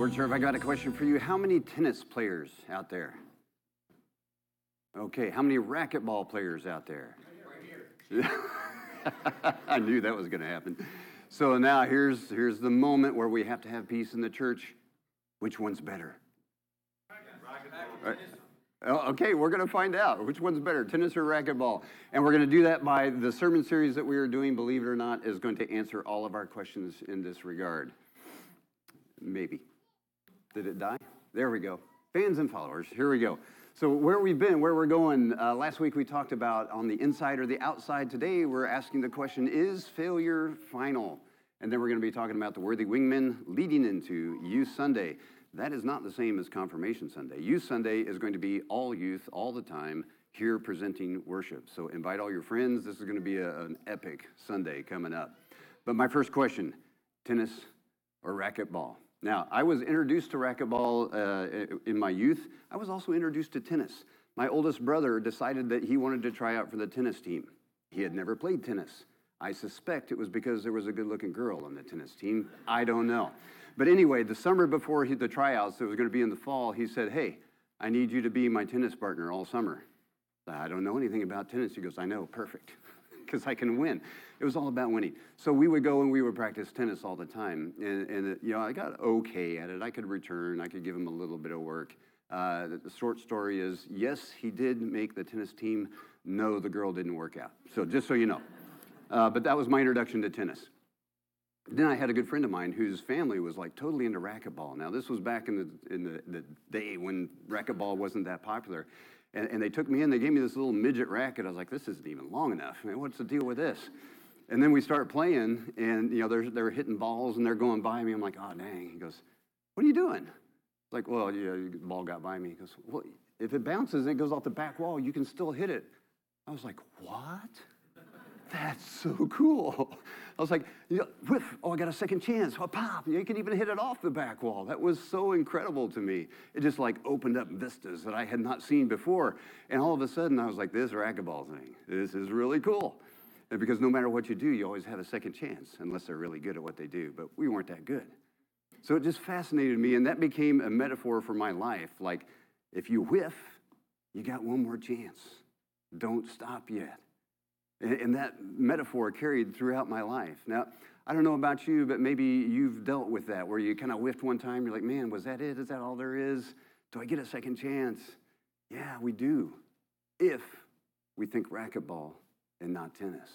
Word Serve, I got a question for you. How many tennis players out there? Okay, how many racquetball players out there? Right here. I knew that was going to happen. So now here's the moment where we have to have peace in the church. Which one's better? Okay, we're going to find out which one's better, tennis or racquetball. And we're going to do that by the sermon series that we are doing, believe it or not, is going to answer all of our questions in this regard. Maybe. Did it die? There we go. Fans and followers, here we go. So where we've been, where we're going, last week we talked about on the inside or the outside. Today we're asking the question, is failure final? And then we're going to be talking about the Worthy Wingmen leading into Youth Sunday. That is not the same as Confirmation Sunday. Youth Sunday is going to be all youth, all the time, here presenting worship. So invite all your friends. This is going to be an epic Sunday coming up. But my first question, tennis or racquetball? Now, I was introduced to racquetball in my youth. I was also introduced to tennis. My oldest brother decided that he wanted to try out for the tennis team. He had never played tennis. I suspect it was because there was a good-looking girl on the tennis team. I don't know. But anyway, the summer before the tryouts, that was going to be in the fall, he said, hey, I need you to be my tennis partner all summer. I don't know anything about tennis. He goes, I know, perfect, because I can win. It was all about winning. So we would go and we would practice tennis all the time. And I got okay at it. I could return. I could give him a little bit of work. The short story is, yes, he did make the tennis team. No, the girl didn't work out. So just so you know. But that was my introduction to tennis. Then I had a good friend of mine whose family was like totally into racquetball. Now, this was back in the day when racquetball wasn't that popular. And they took me in. They gave me this little midget racket. I was like, this isn't even long enough. Man, what's the deal with this? And then we start playing, and they're hitting balls, and they're going by me. I'm like, oh, dang. He goes, what are you doing? It's like, well, the ball got by me. He goes, well, if it bounces and it goes off the back wall, you can still hit it. I was like, what? That's so cool. I was like, whiff, oh, I got a second chance. Oh, pop, you can even hit it off the back wall. That was so incredible to me. It just like opened up vistas that I had not seen before. And all of a sudden, I was like, this racquetball thing, this is really cool. And because no matter what you do, you always have a second chance, unless they're really good at what they do. But we weren't that good. So it just fascinated me, and that became a metaphor for my life. Like, if you whiff, you got one more chance. Don't stop yet. And that metaphor carried throughout my life. Now, I don't know about you, but maybe you've dealt with that, where you kind of whiffed one time. You're like, man, was that it? Is that all there is? Do I get a second chance? Yeah, we do, if we think racquetball and not tennis.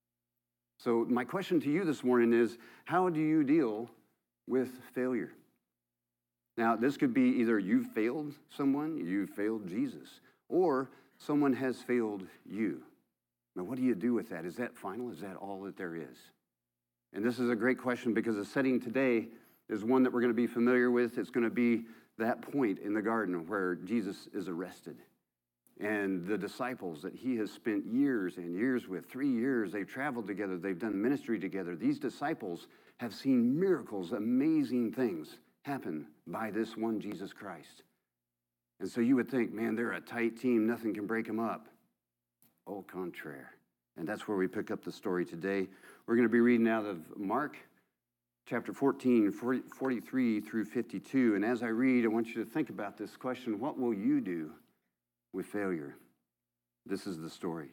So my question to you this morning is, how do you deal with failure? Now, this could be either you've failed someone, you've failed Jesus, or someone has failed you. Now, what do you do with that? Is that final? Is that all that there is? And this is a great question because the setting today is one that we're going to be familiar with. It's going to be that point in the garden where Jesus is arrested. And the disciples that he has spent years and years with, 3 years, they've traveled together, they've done ministry together. These disciples have seen miracles, amazing things happen by this one Jesus Christ. And so you would think, man, they're a tight team, nothing can break them up. Au contraire. And that's where we pick up the story today. We're going to be reading out of Mark chapter 14, 43 through 52. And as I read, I want you to think about this question: what will you do with failure? This is the story.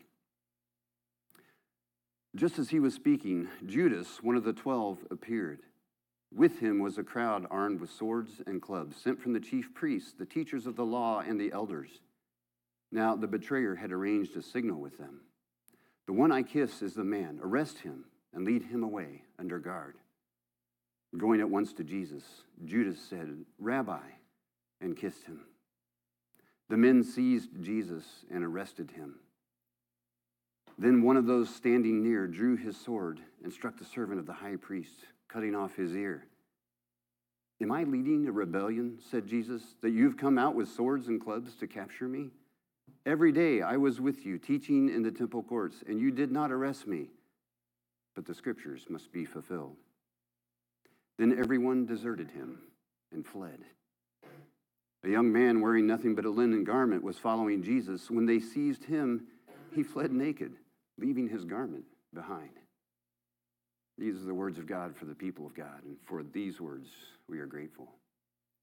Just as he was speaking, Judas, one of the 12, appeared. With him was a crowd armed with swords and clubs, sent from the chief priests, the teachers of the law, and the elders. Now the betrayer had arranged a signal with them. The one I kiss is the man. Arrest him and lead him away under guard. Going at once to Jesus, Judas said, Rabbi, and kissed him. The men seized Jesus and arrested him. Then one of those standing near drew his sword and struck the servant of the high priest, cutting off his ear. Am I leading a rebellion, said Jesus, that you've come out with swords and clubs to capture me? Every day I was with you, teaching in the temple courts, and you did not arrest me. But the scriptures must be fulfilled. Then everyone deserted him and fled. A young man wearing nothing but a linen garment was following Jesus. When they seized him, he fled naked, leaving his garment behind. These are the words of God for the people of God, and for these words we are grateful.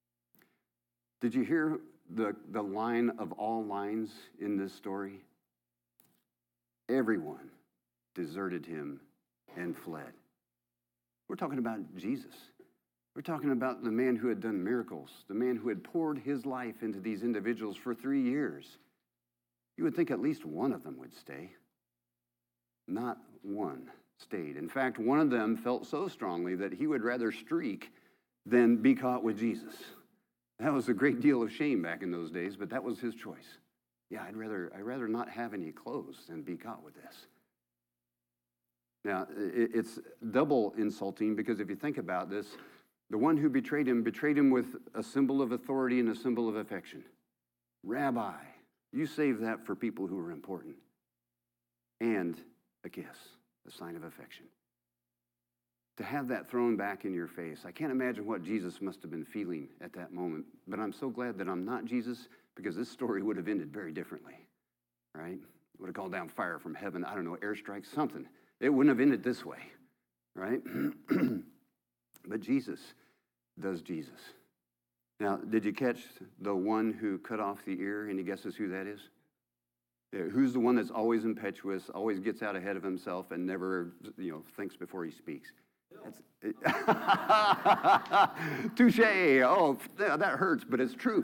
Did you hear the line of all lines in this story? Everyone deserted him and fled. We're talking about Jesus. We're talking about the man who had done miracles, the man who had poured his life into these individuals for 3 years. You would think at least one of them would stay. Not one stayed. In fact, one of them felt so strongly that he would rather streak than be caught with Jesus. That was a great deal of shame back in those days, but that was his choice. Yeah, I'd rather not have any clothes than be caught with this. Now, it's double insulting because if you think about this, the one who betrayed him with a symbol of authority and a symbol of affection. Rabbi, you save that for people who are important. And a kiss, a sign of affection. To have that thrown back in your face, I can't imagine what Jesus must have been feeling at that moment, but I'm so glad that I'm not Jesus because this story would have ended very differently, right? Would have called down fire from heaven, I don't know, airstrike, something. It wouldn't have ended this way, right? But Jesus does Jesus. Now, did you catch the one who cut off the ear? Any guesses who that is? Yeah, who's the one that's always impetuous, always gets out ahead of himself, and never, thinks before he speaks? Touche. Oh, that hurts, but it's true.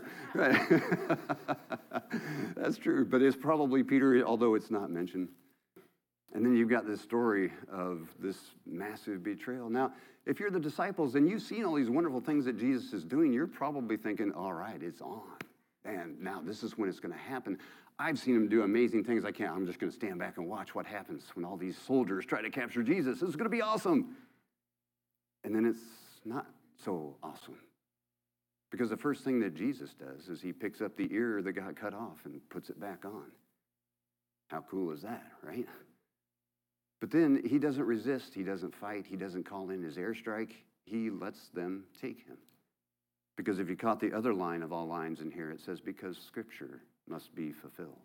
That's true, but it's probably Peter, although it's not mentioned. And then you've got this story of this massive betrayal. Now, if you're the disciples and you've seen all these wonderful things that Jesus is doing, you're probably thinking, all right, it's on. And now this is when it's going to happen. I've seen him do amazing things. I'm just going to stand back and watch what happens when all these soldiers try to capture Jesus. This is going to be awesome. And then it's not so awesome. Because the first thing that Jesus does is he picks up the ear that got cut off and puts it back on. How cool is that, right? But then he doesn't resist, he doesn't fight, he doesn't call in his airstrike. He lets them take him. Because if you caught the other line of all lines in here, it says, because Scripture must be fulfilled.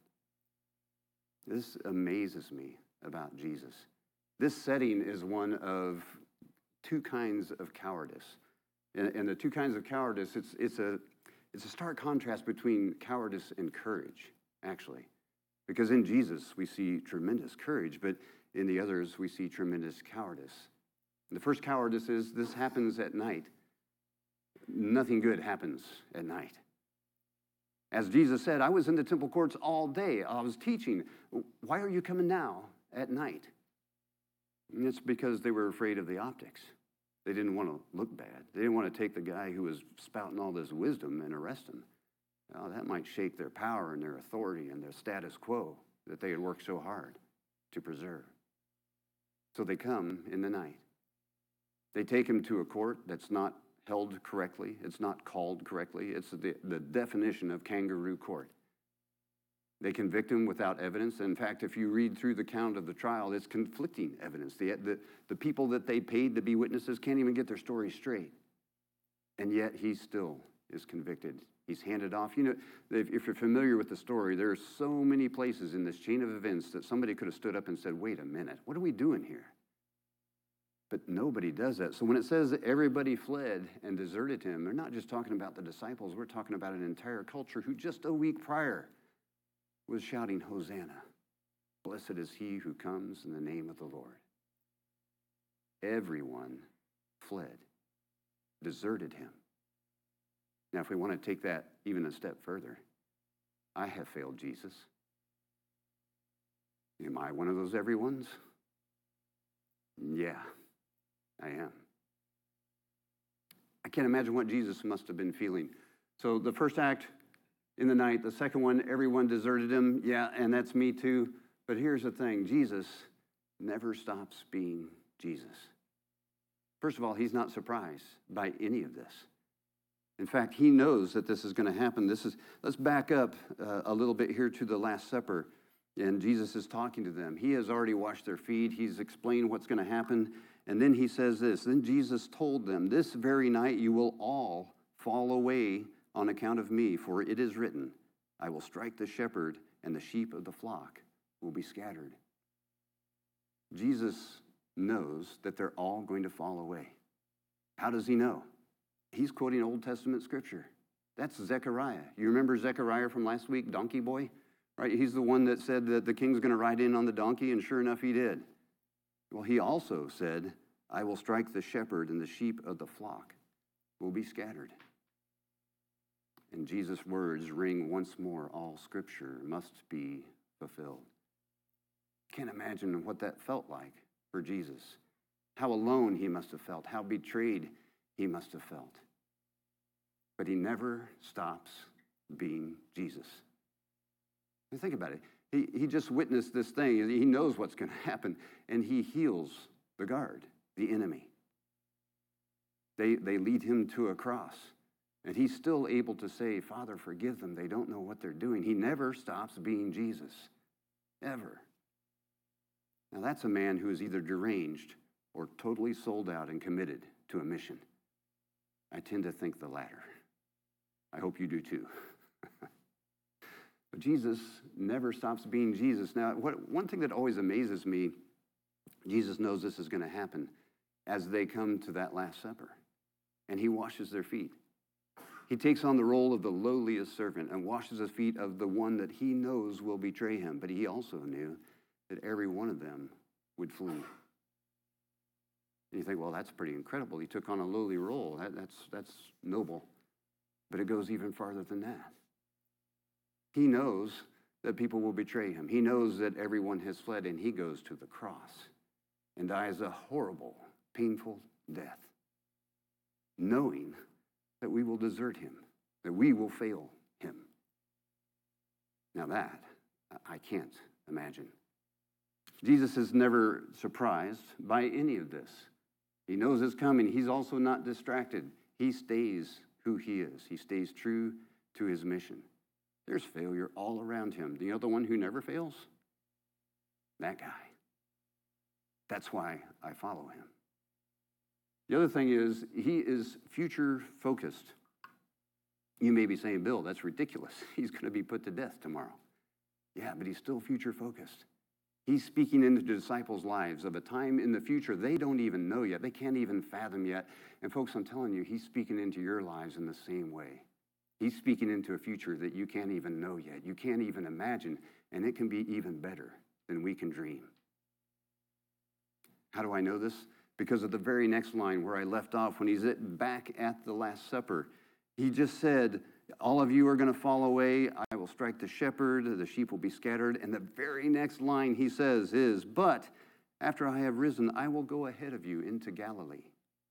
This amazes me about Jesus. This setting is one of two kinds of cowardice. And the two kinds of cowardice, it's a stark contrast between cowardice and courage, actually. Because in Jesus, we see tremendous courage, but in the others, we see tremendous cowardice. The first cowardice is this happens at night. Nothing good happens at night. As Jesus said, I was in the temple courts all day. I was teaching. Why are you coming now at night? And it's because they were afraid of the optics. They didn't want to look bad. They didn't want to take the guy who was spouting all this wisdom and arrest him. That might shake their power and their authority and their status quo that they had worked so hard to preserve. So they come in the night. They take him to a court that's not held correctly. It's not called correctly. It's the definition of kangaroo court. They convict him without evidence. In fact, if you read through the count of the trial, it's conflicting evidence. The people that they paid to be witnesses can't even get their story straight. And yet he still is convicted. He's handed off. If you're familiar with the story, there are so many places in this chain of events that somebody could have stood up and said, wait a minute, what are we doing here? But nobody does that. So when it says that everybody fled and deserted him, they're not just talking about the disciples. We're talking about an entire culture who just a week prior was shouting, Hosanna. Blessed is he who comes in the name of the Lord. Everyone fled, deserted him. Now, if we want to take that even a step further, I have failed Jesus. Am I one of those everyones? Yeah, I am. I can't imagine what Jesus must have been feeling. So the first act in the night, the second one, everyone deserted him. Yeah, and that's me too. But here's the thing, Jesus never stops being Jesus. First of all, he's not surprised by any of this. In fact, he knows that this is going to happen. Let's back up a little bit here to the Last Supper. And Jesus is talking to them. He has already washed their feet. He's explained what's going to happen. And then he says this, then Jesus told them, this very night you will all fall away on account of me, for it is written, I will strike the shepherd, and the sheep of the flock will be scattered. Jesus knows that they're all going to fall away. How does he know? He's quoting Old Testament scripture That's Zechariah. You remember Zechariah from last week, Donkey Boy? Right? He's the one that said that the king's going to ride in on the donkey, and sure enough, he did. Well, he also said, I will strike the shepherd, and the sheep of the flock will be scattered. And Jesus' words ring once more, all scripture must be fulfilled. Can't imagine what that felt like for Jesus. How alone he must have felt, how betrayed he must have felt. But he never stops being Jesus. And think about it. He just witnessed this thing. He knows what's going to happen, and he heals the guard, the enemy. They lead him to a cross, and he's still able to say, Father, forgive them. They don't know what they're doing. He never stops being Jesus, ever. Now, that's a man who is either deranged or totally sold out and committed to a mission. I tend to think the latter. I hope you do too. But Jesus never stops being Jesus. Now, one thing that always amazes me, Jesus knows this is going to happen as they come to that Last Supper, and he washes their feet. He takes on the role of the lowliest servant and washes the feet of the one that he knows will betray him, but he also knew that every one of them would flee. And you think, well, that's pretty incredible. He took on a lowly role. That's noble. But it goes even farther than that. He knows that people will betray him. He knows that everyone has fled, and he goes to the cross and dies a horrible, painful death, knowing that we will desert him, that we will fail him. Now that, I can't imagine. Jesus is never surprised by any of this. He knows it's coming. He's also not distracted. He stays who he is. He stays true to his mission. There's failure all around him. Do you know the one who never fails? That guy. That's why I follow him. The other thing is, he is future focused. You may be saying, Bill, that's ridiculous. He's going to be put to death tomorrow. Yeah, but he's still future focused. He's speaking into the disciples' lives of a time in the future they don't even know yet. They can't even fathom yet. And folks, I'm telling you, he's speaking into your lives in the same way. He's speaking into a future that you can't even know yet. You can't even imagine, and it can be even better than we can dream. How do I know this? Because of the very next line where I left off, when he's back at the Last Supper, he just said, all of you are going to fall away. I will strike the shepherd. The sheep will be scattered. And the very next line he says is, but after I have risen, I will go ahead of you into Galilee.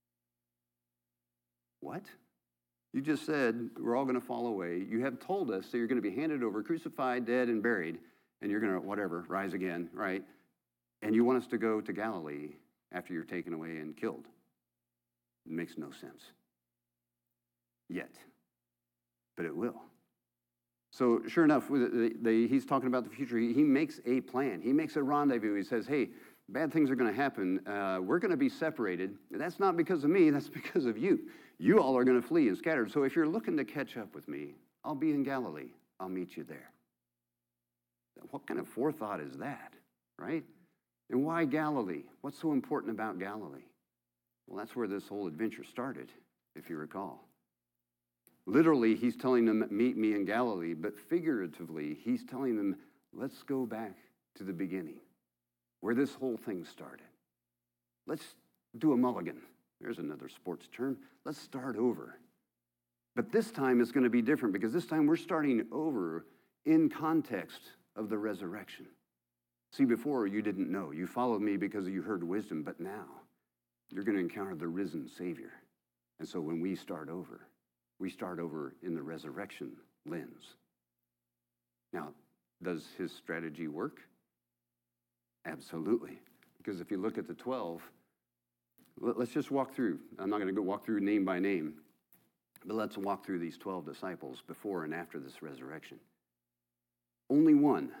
What? You just said we're all going to fall away. You have told us that you're going to be handed over, crucified, dead, and buried, and you're going to, whatever, rise again, right? And you want us to go to Galilee after you're taken away and killed. It makes no sense. Yet. But it will. So sure enough, he's talking about the future. He makes a plan. He makes a rendezvous. He says, hey, bad things are going to happen. We're going to be separated. That's not because of me. That's because of you. You all are going to flee and scatter. So if you're looking to catch up with me, I'll be in Galilee. I'll meet you there. What kind of forethought is that, right? And why Galilee? What's so important about Galilee? Well, that's where this whole adventure started, if you recall. Literally, he's telling them, meet me in Galilee, but figuratively, he's telling them, let's go back to the beginning, where this whole thing started. Let's do a mulligan. There's another sports term. Let's start over. But this time it's going to be different, because this time we're starting over in context of the resurrection. See, before you didn't know. You followed me because you heard wisdom, but now you're going to encounter the risen Savior. And so when we start over in the resurrection lens. Now, does his strategy work? Absolutely. Because if you look at the 12, let's just walk through. I'm not going to go walk through name by name, but let's walk through these 12 disciples before and after this resurrection. Only one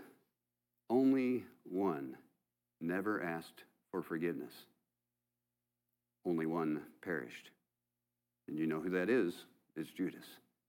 never asked for forgiveness. Only one perished. And you know who that is? It's Judas.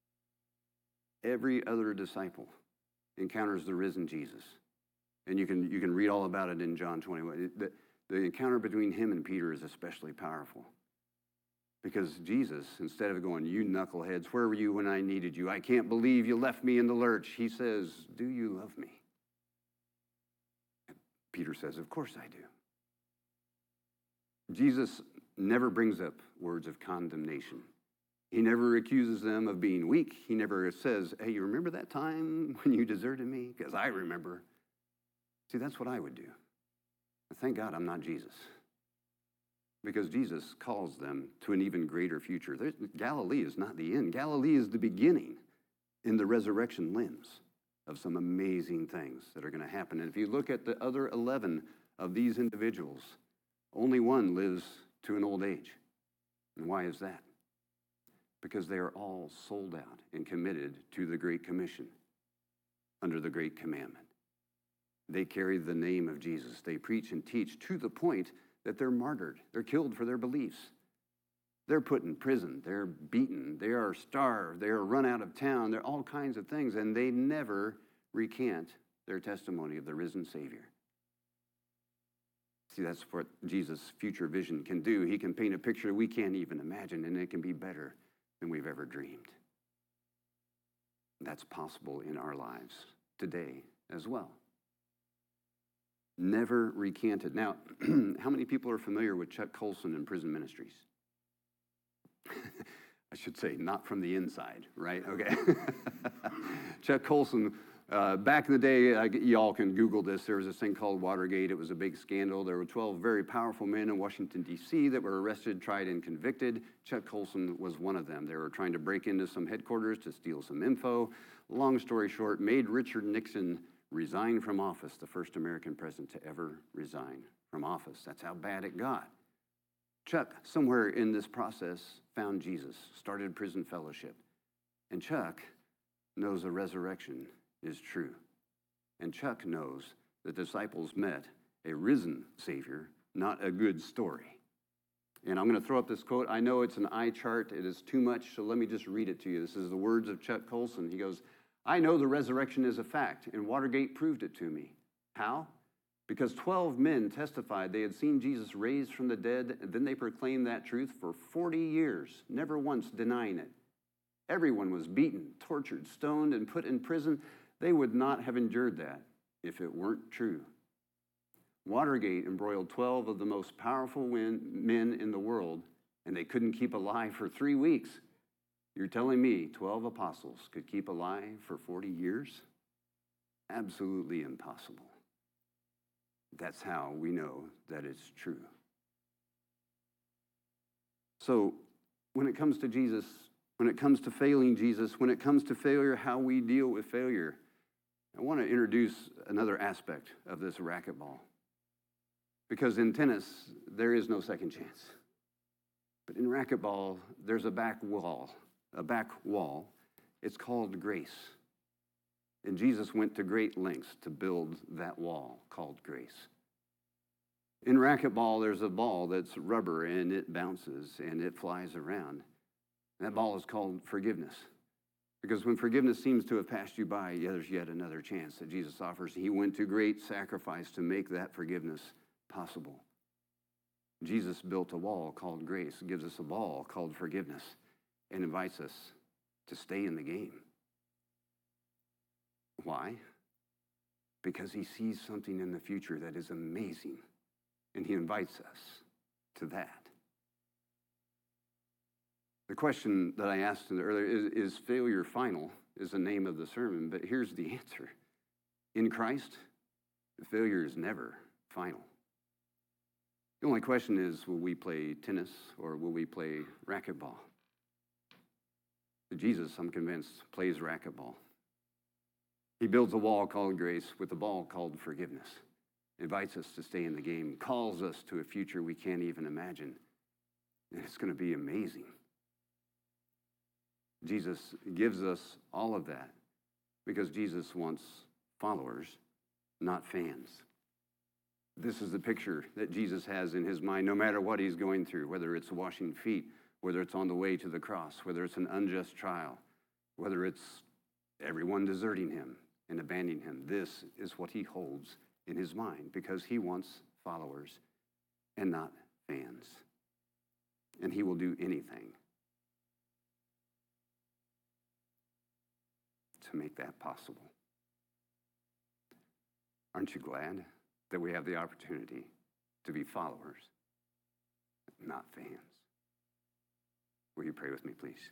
Every other disciple encounters the risen Jesus. And you can read all about it in John 21. The encounter between him and Peter is especially powerful. Because Jesus, instead of going, you knuckleheads, where were you when I needed you? I can't believe you left me in the lurch. He says, do you love me? And Peter says, of course I do. Jesus never brings up words of condemnation. He never accuses them of being weak. He never says, hey, you remember that time when you deserted me? Because I remember. See, that's what I would do. But thank God I'm not Jesus. Because Jesus calls them to an even greater future. Galilee is not the end. Galilee is the beginning in the resurrection limbs of some amazing things that are going to happen. And if you look at the other 11 of these individuals, only one lives to an old age. And why is that? Because they are all sold out and committed to the Great Commission under the Great Commandment. They carry the name of Jesus. They preach and teach to the point that they're martyred. They're killed for their beliefs. They're put in prison. They're beaten. They are starved. They are run out of town. They're all kinds of things, and they never recant their testimony of the risen Savior. See, that's what Jesus' future vision can do. He can paint a picture we can't even imagine, and it can be better than we've ever dreamed. That's possible in our lives today as well. Never recanted. Now, how many people are familiar with Chuck Colson and prison ministries? I should say, not from the inside, right? Okay. Chuck Colson, back in the day, y'all can Google this. There was this thing called Watergate. It was a big scandal. There were 12 very powerful men in Washington, D.C. that were arrested, tried, and convicted. Chuck Colson was one of them. They were trying to break into some headquarters to steal some info. Long story short, made Richard Nixon resign from office, the first American president to ever resign from office. That's how bad it got. Chuck, somewhere in this process, found Jesus, started prison fellowship. And Chuck knows the resurrection is true. And Chuck knows the disciples met a risen Savior, not a good story. And I'm going to throw up this quote. I know it's an eye chart. It is too much, so let me just read it to you. This is the words of Chuck Colson. He goes, I know the resurrection is a fact, and Watergate proved it to me. How? Because 12 men testified they had seen Jesus raised from the dead, and then they proclaimed that truth for 40 years, never once denying it. Everyone was beaten, tortured, stoned, and put in prison. They would not have endured that if it weren't true. Watergate embroiled 12 of the most powerful men in the world, and they couldn't keep alive for 3 weeks. You're telling me 12 apostles could keep alive for 40 years? Absolutely impossible. That's how we know that it's true. So when it comes to Jesus, when it comes to failing Jesus, when it comes to failure, how we deal with failure, I want to introduce another aspect of this racquetball. Because in tennis, there is no second chance. But in racquetball, there's a back wall. It's called grace. And Jesus went to great lengths to build that wall called grace. In racquetball, there's a ball that's rubber and it bounces and it flies around. That ball is called forgiveness. Because when forgiveness seems to have passed you by, there's yet another chance that Jesus offers. He went to great sacrifice to make that forgiveness possible. Jesus built a wall called grace, gives us a ball called forgiveness, and invites us to stay in the game. Why? Because he sees something in the future that is amazing, and he invites us to that. The question that I asked earlier is failure final, is the name of the sermon, but here's the answer. In Christ, failure is never final. The only question is, will we play tennis or will we play racquetball? Jesus, I'm convinced, plays racquetball. He builds a wall called grace with a ball called forgiveness, invites us to stay in the game, calls us to a future we can't even imagine. And it's going to be amazing. Jesus gives us all of that because Jesus wants followers, not fans. This is the picture that Jesus has in his mind, no matter what he's going through, whether it's washing feet, whether it's on the way to the cross, whether it's an unjust trial, whether it's everyone deserting him and abandoning him. This is what he holds in his mind because he wants followers and not fans. and he will do anything to make that possible. Aren't you glad that we have the opportunity to be followers, not fans? Will you pray with me, please?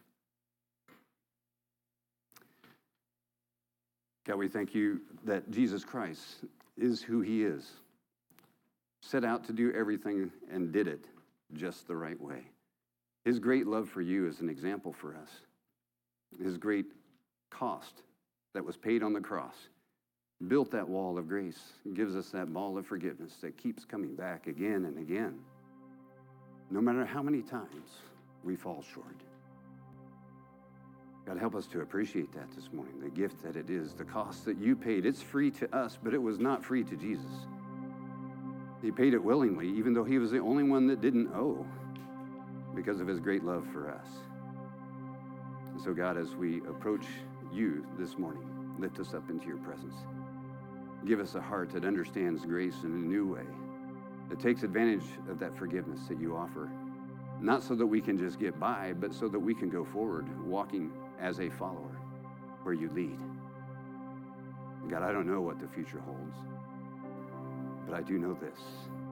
God, we thank you that Jesus Christ is who he is. Set out to do everything and did it just the right way. His great love for you is an example for us. His great cost that was paid on the cross built that wall of grace, gives us that ball of forgiveness that keeps coming back again and again, no matter how many times we fall short. God, help us to appreciate that this morning, the gift that it is, the cost that you paid. It's free to us, but it was not free to Jesus. He paid it willingly, even though he was the only one that didn't owe, because of his great love for us. And so, God, as we approach you this morning, lift us up into your presence. Give us a heart that understands grace in a new way, that takes advantage of that forgiveness that you offer, not so that we can just get by, but so that we can go forward, walking as a follower where you lead. God, I don't know what the future holds, but I do know this.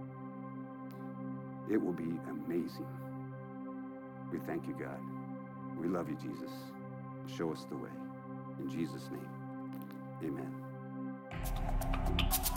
It will be amazing. We thank you, God. We love you, Jesus. Show us the way. In Jesus' name, amen.